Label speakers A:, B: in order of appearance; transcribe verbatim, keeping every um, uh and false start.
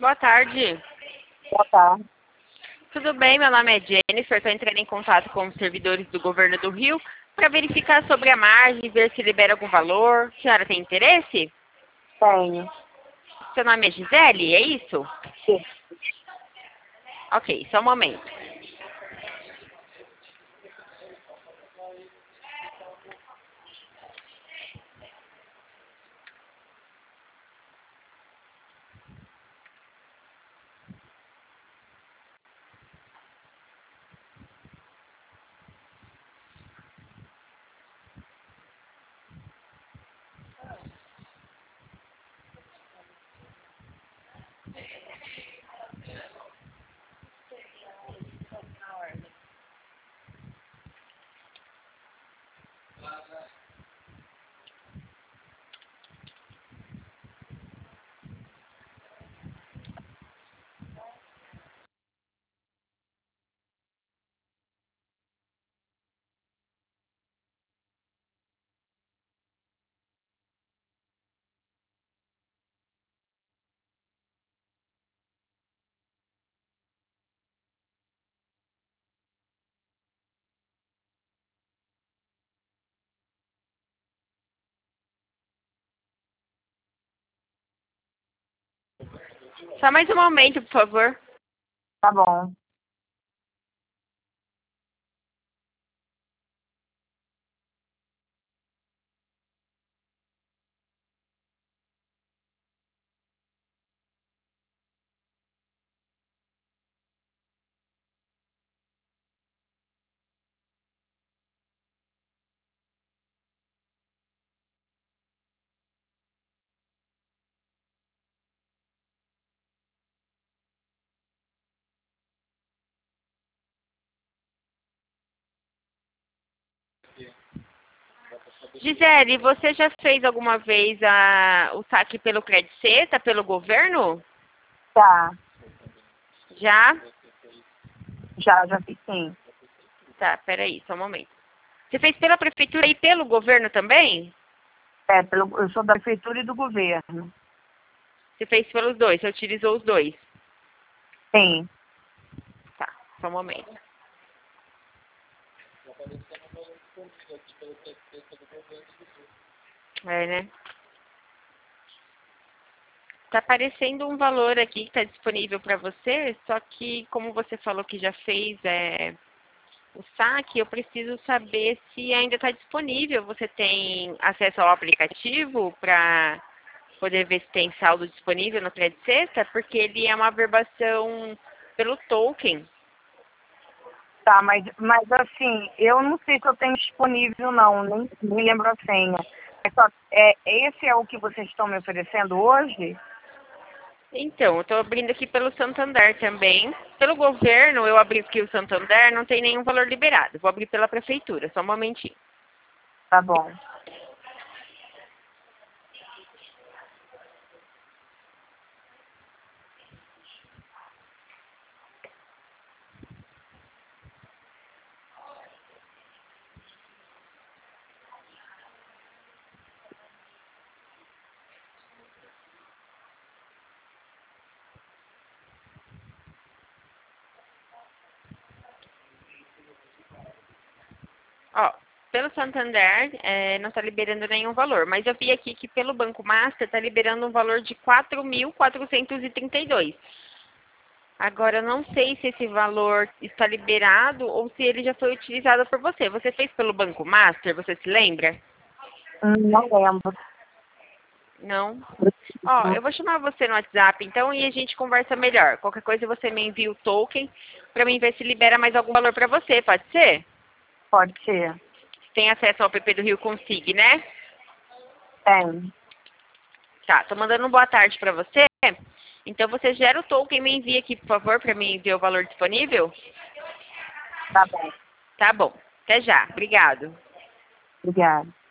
A: Boa tarde.
B: Boa tarde.
A: Tudo bem? Meu nome é Jennifer. Estou entrando em contato com os servidores do governo do Rio para verificar sobre a margem, ver se libera algum valor. A senhora tem interesse?
B: Tenho.
A: Seu nome é Gisele, é isso?
B: Sim.
A: Ok, só um momento. Só mais um momento, por favor.
B: Tá bom.
A: Gisele, você já fez alguma vez a, o saque pelo Crediceta, pelo governo?
B: Tá.
A: Já?
B: Já, já fiz sim.
A: Tá, peraí, só um momento. Você fez pela prefeitura e pelo governo também?
B: É, pelo, eu sou da prefeitura e do governo.
A: Você fez pelos dois, você utilizou os dois.
B: Sim.
A: Tá, só um momento. É, né? Tá aparecendo um valor aqui que está disponível para você, só que como você falou que já fez é, o saque, eu preciso saber se ainda está disponível. Você tem acesso ao aplicativo para poder ver se tem saldo disponível no Crediceta? Porque ele é uma averbação pelo token.
B: Tá, mas, mas assim, eu não sei se eu tenho disponível não, nem, nem lembro a senha. É só, é, esse é o que vocês estão me oferecendo hoje?
A: Então, eu estou abrindo aqui pelo Santander também. Pelo governo, eu abri aqui o Santander, não tem nenhum valor liberado. Vou abrir pela prefeitura, só um momentinho.
B: Tá bom.
A: Ó, pelo Santander, é, não está liberando nenhum valor, mas eu vi aqui que pelo Banco Master está liberando um valor de quatro mil quatrocentos e trinta e dois. Agora, eu não sei se esse valor está liberado ou se ele já foi utilizado por você. Você fez pelo Banco Master, você se lembra?
B: Hum, Não lembro.
A: Não? Ó, eu vou chamar você no WhatsApp, então, e a gente conversa melhor. Qualquer coisa você me envia o token para mim ver se libera mais algum valor para você, pode ser?
B: Pode ser.
A: Tem acesso ao app do Rio Consig, né?
B: Tem.
A: Tá, tô mandando um boa tarde para você. Então você gera o token e me envia aqui, por favor, para mim ver o valor disponível.
B: Tá bom.
A: Tá bom. Até já. Obrigado.
B: Obrigada.